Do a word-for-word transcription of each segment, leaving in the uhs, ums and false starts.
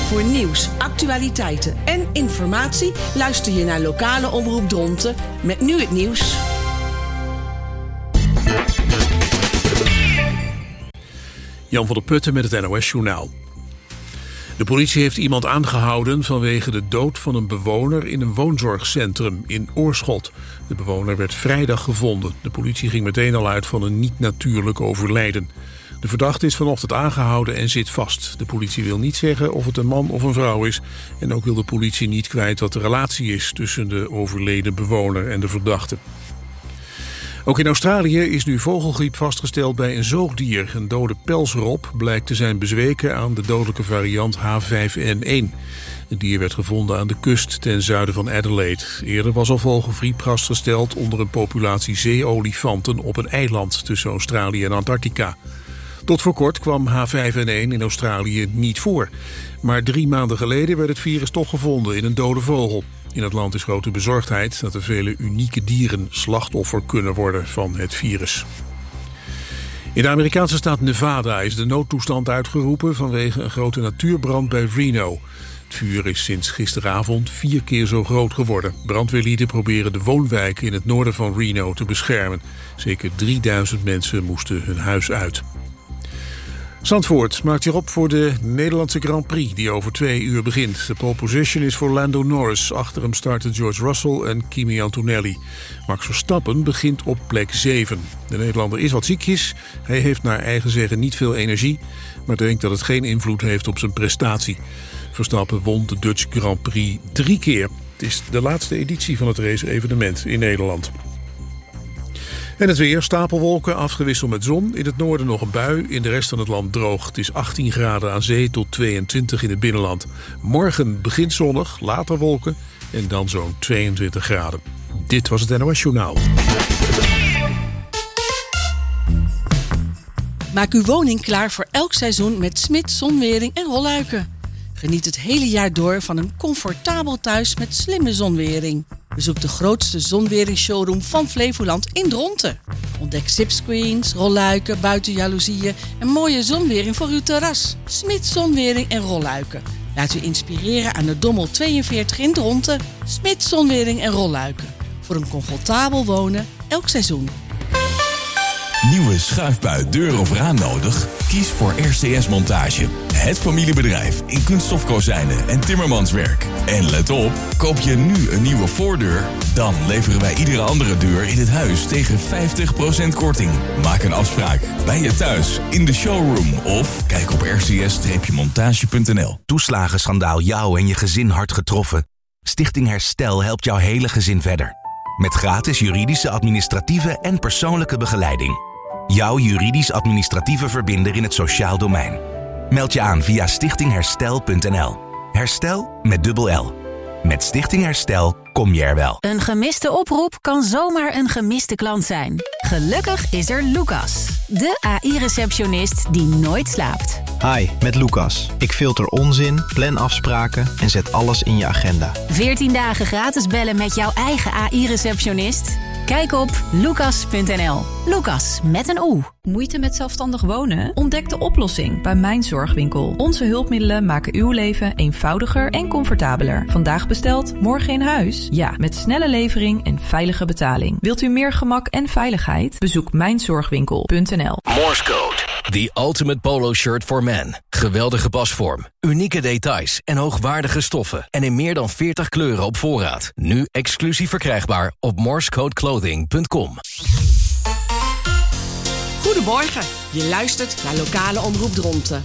Voor nieuws, actualiteiten en informatie luister je naar lokale omroep Dronten met nu het nieuws. Jan van der Putten met het N O S-journaal. De politie heeft iemand aangehouden vanwege de dood van een bewoner in een woonzorgcentrum in Oorschot. De bewoner werd vrijdag gevonden. De politie ging meteen al uit van een niet-natuurlijk overlijden. De verdachte is vanochtend aangehouden en zit vast. De politie wil niet zeggen of het een man of een vrouw is. En ook wil de politie niet kwijt wat de relatie is tussen de overleden bewoner en de verdachte. Ook in Australië is nu vogelgriep vastgesteld bij een zoogdier. Een dode pelsrop blijkt te zijn bezweken aan de dodelijke variant H vijf N één. Het dier werd gevonden aan de kust ten zuiden van Adelaide. Eerder was al vogelgriep vastgesteld onder een populatie zeeolifanten op een eiland tussen Australië en Antarctica. Tot voor kort kwam H vijf N één in Australië niet voor. Maar drie maanden geleden werd het virus toch gevonden in een dode vogel. In het land is grote bezorgdheid dat er vele unieke dieren slachtoffer kunnen worden van het virus. In de Amerikaanse staat Nevada is de noodtoestand uitgeroepen vanwege een grote natuurbrand bij Reno. Het vuur is sinds gisteravond vier keer zo groot geworden. Brandweerlieden proberen de woonwijken in het noorden van Reno te beschermen. Zeker drieduizend mensen moesten hun huis uit. Zandvoort maakt zich op voor de Nederlandse Grand Prix die over twee uur begint. De pole position is voor Lando Norris. Achter hem starten George Russell en Kimi Antonelli. Max Verstappen begint op plek zeven. De Nederlander is wat ziekjes. Hij heeft naar eigen zeggen niet veel energie, maar denkt dat het geen invloed heeft op zijn prestatie. Verstappen won de Dutch Grand Prix drie keer. Het is de laatste editie van het race-evenement in Nederland. En het weer, stapelwolken, afgewisseld met zon. In het noorden nog een bui, in de rest van het land droog. Het is achttien graden aan zee tot tweeëntwintig in het binnenland. Morgen begint zonnig, later wolken en dan zo'n tweeëntwintig graden. Dit was het N O S-journaal. Maak uw woning klaar voor elk seizoen met Smit Zonwering en Rolluiken. Geniet het hele jaar door van een comfortabel thuis met slimme zonwering. Bezoek de grootste zonwering-showroom van Flevoland in Dronten. Ontdek zipscreens, rolluiken, buitenjaloezieën en mooie zonwering voor uw terras. Smit Zonwering en Rolluiken. Laat u inspireren aan de Dommel tweeënveertig in Dronten. Smit Zonwering en Rolluiken. Voor een comfortabel wonen elk seizoen. Nieuwe schuifbui, deur of raam nodig? Kies voor R C S Montage. Het familiebedrijf in kunststofkozijnen en timmermanswerk. En let op, koop je nu een nieuwe voordeur, dan leveren wij iedere andere deur in het huis tegen vijftig procent korting. Maak een afspraak bij je thuis, in de showroom of kijk op r c s montage punt n l. Toeslagenschandaal jou en je gezin hard getroffen? Stichting Herstel helpt jouw hele gezin verder. Met gratis juridische, administratieve en persoonlijke begeleiding. Jouw juridisch-administratieve verbinder in het sociaal domein. Meld je aan via stichting herstel punt n l. Herstel met dubbel L. Met Stichting Herstel kom je er wel. Een gemiste oproep kan zomaar een gemiste klant zijn. Gelukkig is er Lucas, de A I-receptionist die nooit slaapt. Hi, met Lucas. Ik filter onzin, plan afspraken en zet alles in je agenda. veertien dagen gratis bellen met jouw eigen A I-receptionist? Kijk op lucas punt n l. Lucas met een O. Moeite met zelfstandig wonen? Ontdek de oplossing bij Mijn Zorgwinkel. Onze hulpmiddelen maken uw leven eenvoudiger en comfortabeler. Vandaag besteld, morgen in huis? Ja, met snelle levering en veilige betaling. Wilt u meer gemak en veiligheid? Bezoek mijn zorgwinkel punt n l. Morse Code. The ultimate polo shirt for men. Geweldige pasvorm, unieke details en hoogwaardige stoffen. En in meer dan veertig kleuren op voorraad. Nu exclusief verkrijgbaar op morsecodeclothing punt com. Goedemorgen, je luistert naar lokale omroep Dronten.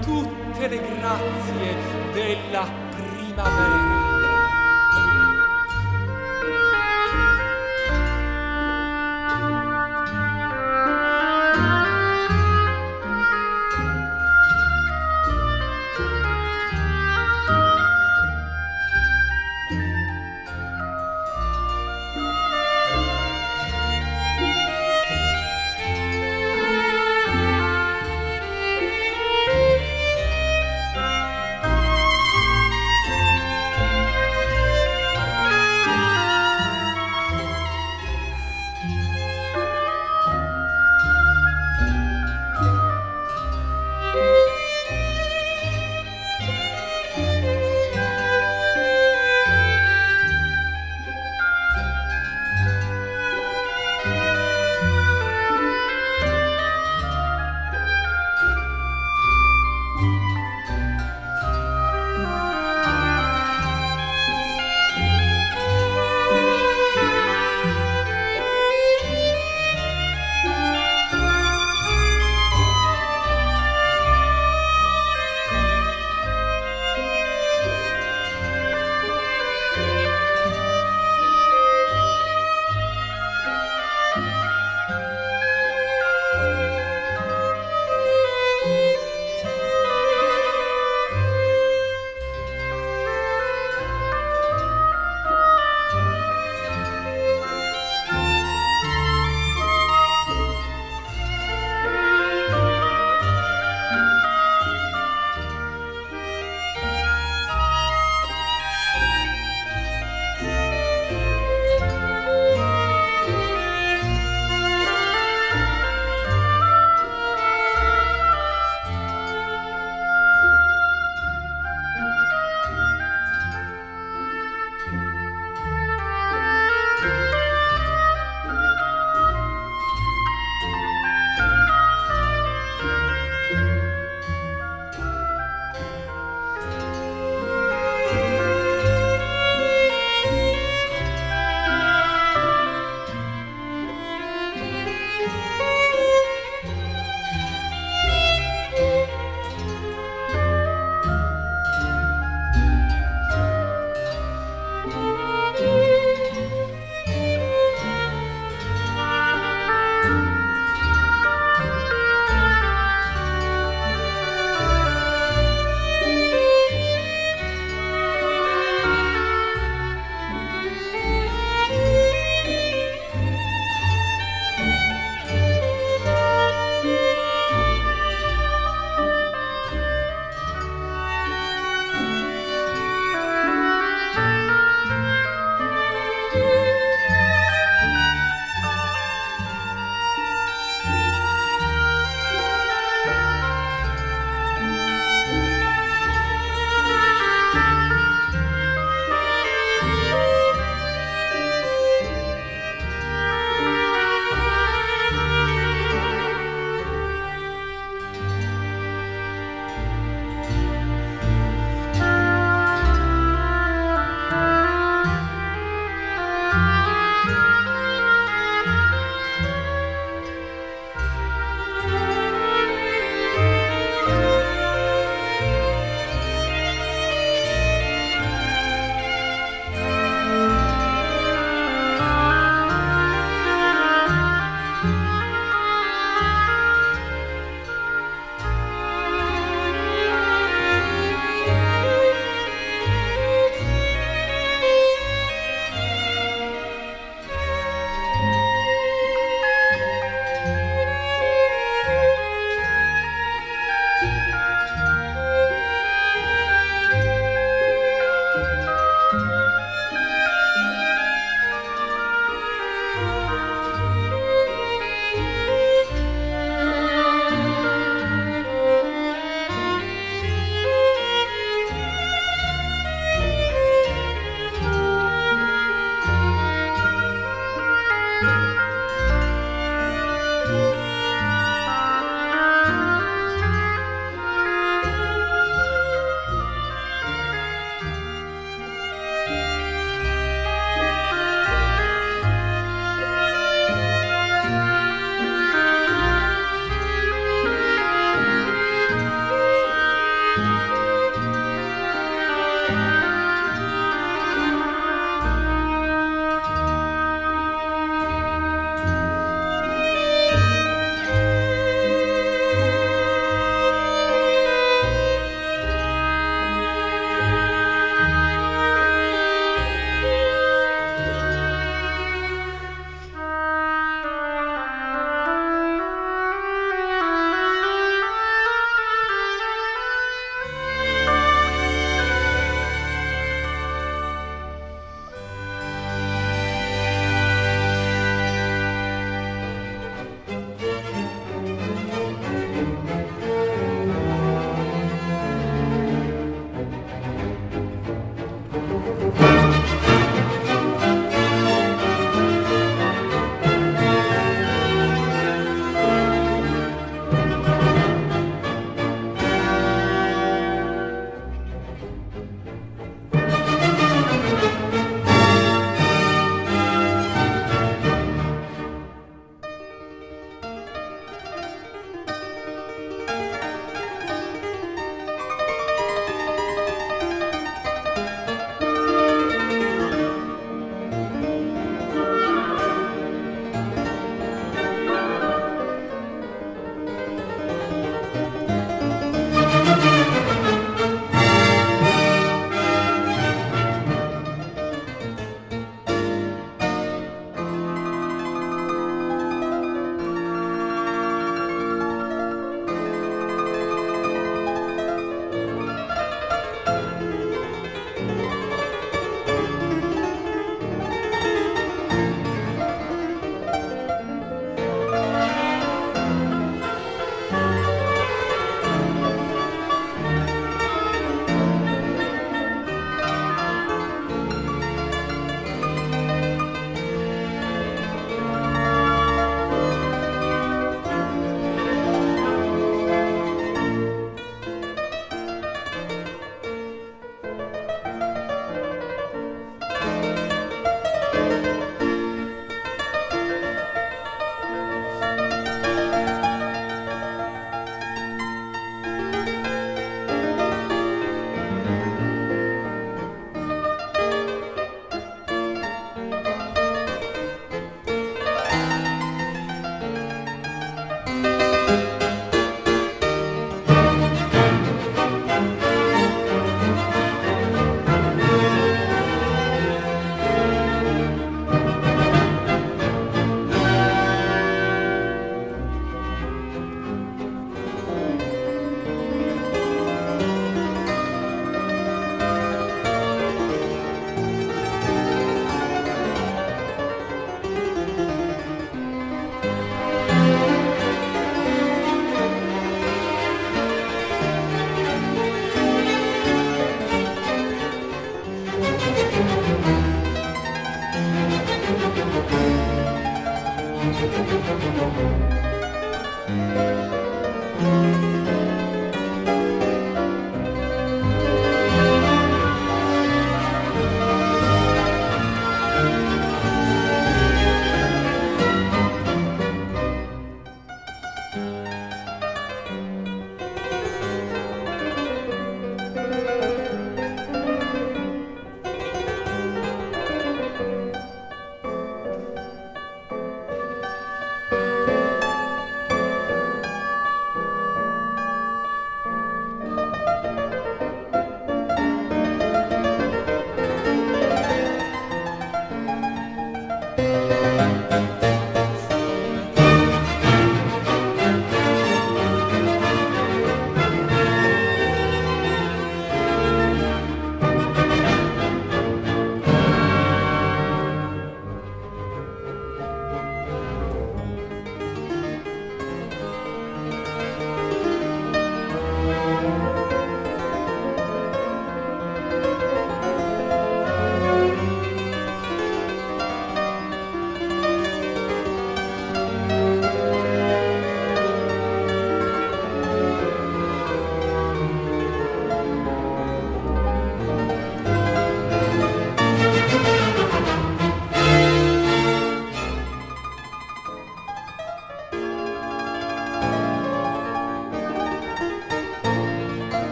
tutte le grazie della primavera.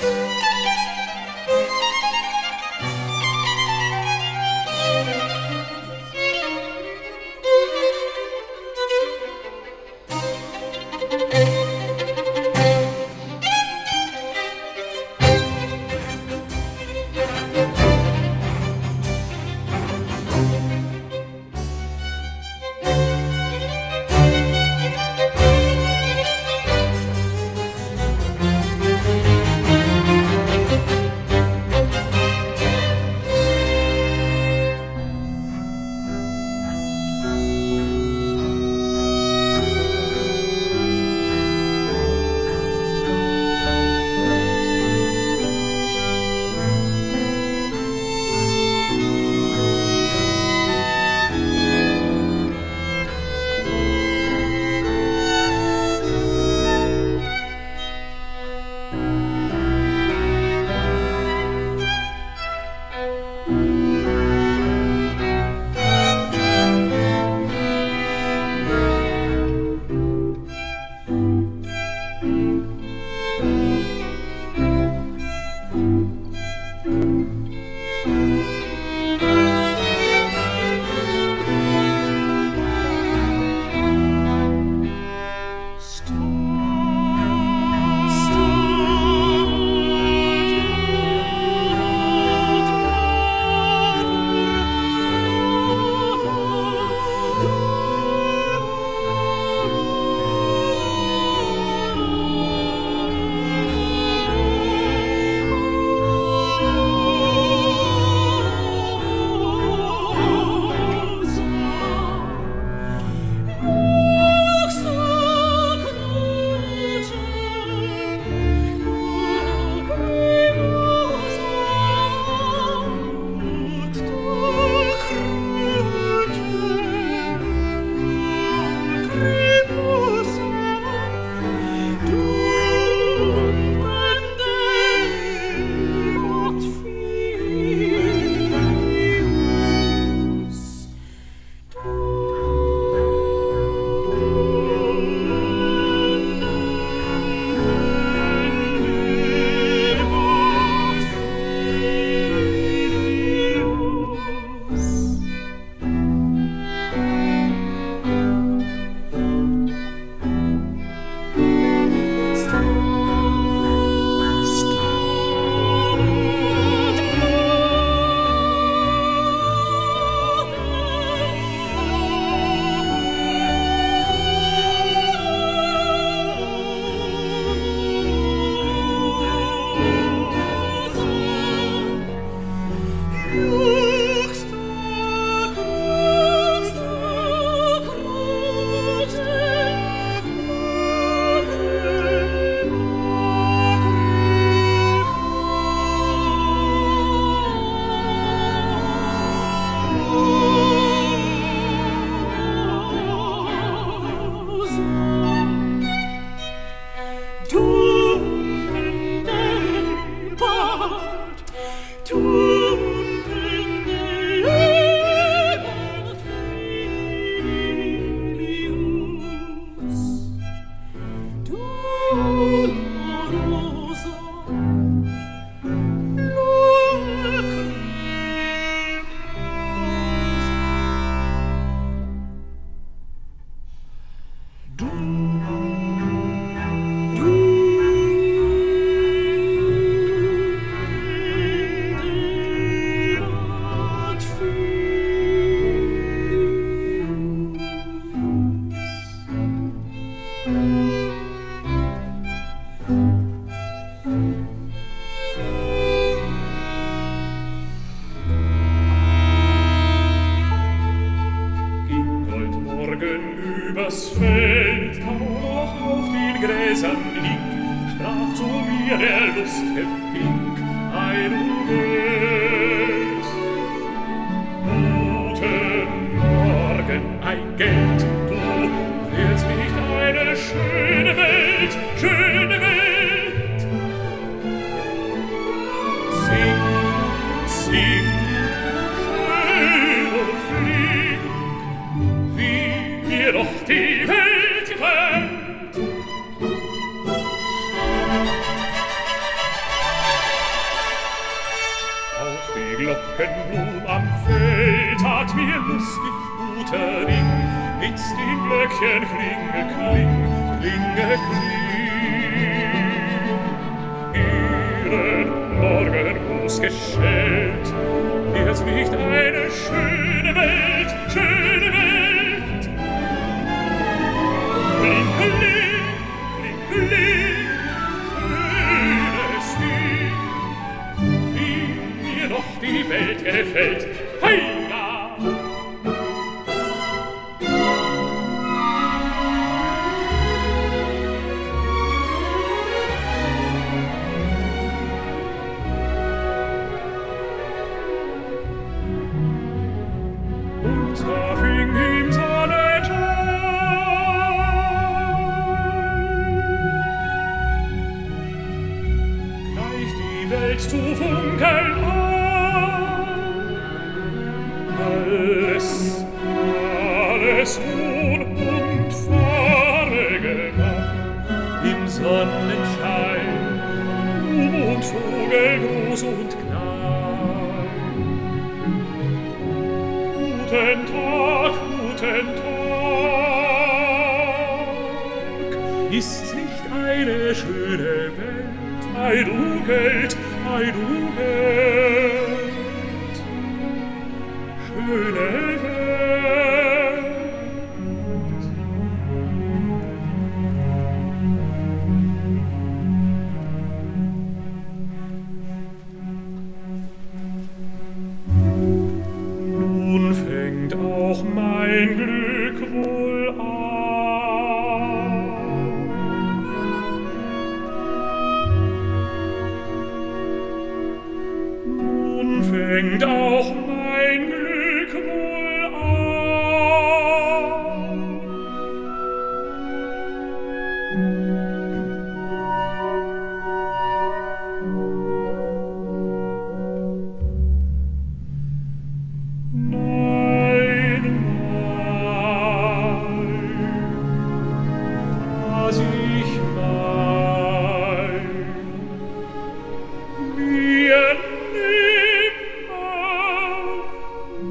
übers Feld, noch auf den Gräsern liegt, sprach zu mir der lustige Fink, ein Gebet. Guten Morgen, ein Geld, du willst nicht eine schöne Welt, schöne Welt. Sing, sing, schön und flink, wie mir doch die Welt gefällt. Glockenblum am Feld hat mir lustig guter Ring mit den Glöckchen klinge, kling, klinge, kling. Ihren Morgengruß geschellt, wird's nicht eine schöne Welt, schöne Welt? Kling, kling, kling, kling, schönes Ding, wie mir doch die Welt gefällt. Heia! Da fing ihm Sonnenschein, gleich die Welt zu funkeln an. Alles, alles nun und Farbe gewann im Sonnenschein, und Vogelgruß und Knall. Guten Tag, guten Tag, ist's nicht eine schöne Welt, ei du Geld, ei du Geld, schöne Welt. Nun fängt auch mein Glück wohl an. Nun fängt auch mein Glück wohl an. Nein, nein, was ich mein, mir nimmer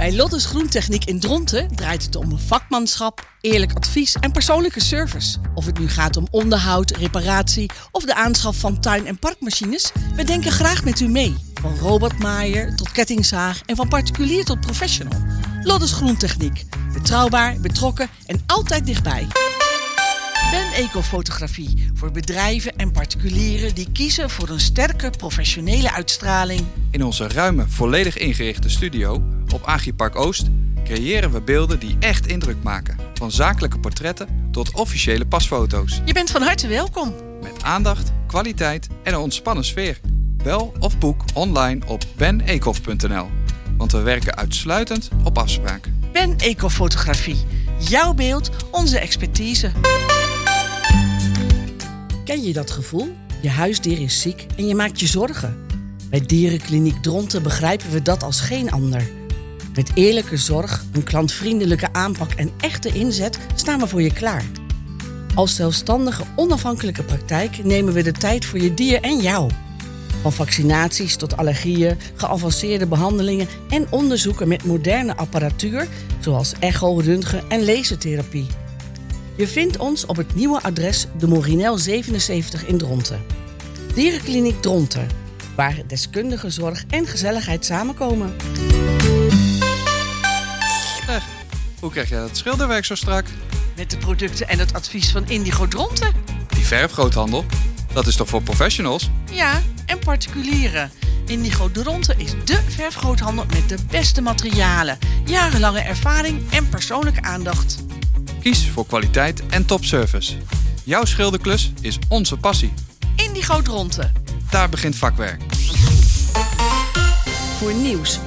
Bij Lottes Groentechniek in Dronten draait het om vakmanschap, eerlijk advies en persoonlijke service. Of het nu gaat om onderhoud, reparatie of de aanschaf van tuin- en parkmachines, we denken graag met u mee. Van robotmaaier tot kettingzaag en van particulier tot professional. Lottes Groentechniek. Betrouwbaar, betrokken en altijd dichtbij. Ben Ecofotografie voor bedrijven en particulieren die kiezen voor een sterke professionele uitstraling. In onze ruime, volledig ingerichte studio op Agripark Oost creëren we beelden die echt indruk maken. Van zakelijke portretten tot officiële pasfoto's. Je bent van harte welkom. Met aandacht, kwaliteit en een ontspannen sfeer. Bel of boek online op ben ecof punt n l. Want we werken uitsluitend op afspraak. Ben Ecofotografie. Jouw beeld, onze expertise. Ken je dat gevoel? Je huisdier is ziek en je maakt je zorgen. Bij Dierenkliniek Dronten begrijpen we dat als geen ander. Met eerlijke zorg, een klantvriendelijke aanpak en echte inzet staan we voor je klaar. Als zelfstandige, onafhankelijke praktijk nemen we de tijd voor je dier en jou. Van vaccinaties tot allergieën, geavanceerde behandelingen en onderzoeken met moderne apparatuur, zoals echo, röntgen en lasertherapie. Je vindt ons op het nieuwe adres de Morinel zevenenzeventig in Dronten. Dierenkliniek Dronten, waar deskundige zorg en gezelligheid samenkomen. Zeg, hoe krijg jij dat schilderwerk zo strak? Met de producten en het advies van Indigo Dronten. Die verfgroothandel, dat is toch voor professionals? Ja, en particulieren. Indigo Dronten is dé verfgroothandel met de beste materialen, jarenlange ervaring en persoonlijke aandacht. Kies voor kwaliteit en topservice. Jouw schilderklus is onze passie. Indigo Dronten. Daar begint vakwerk. Voor nieuws,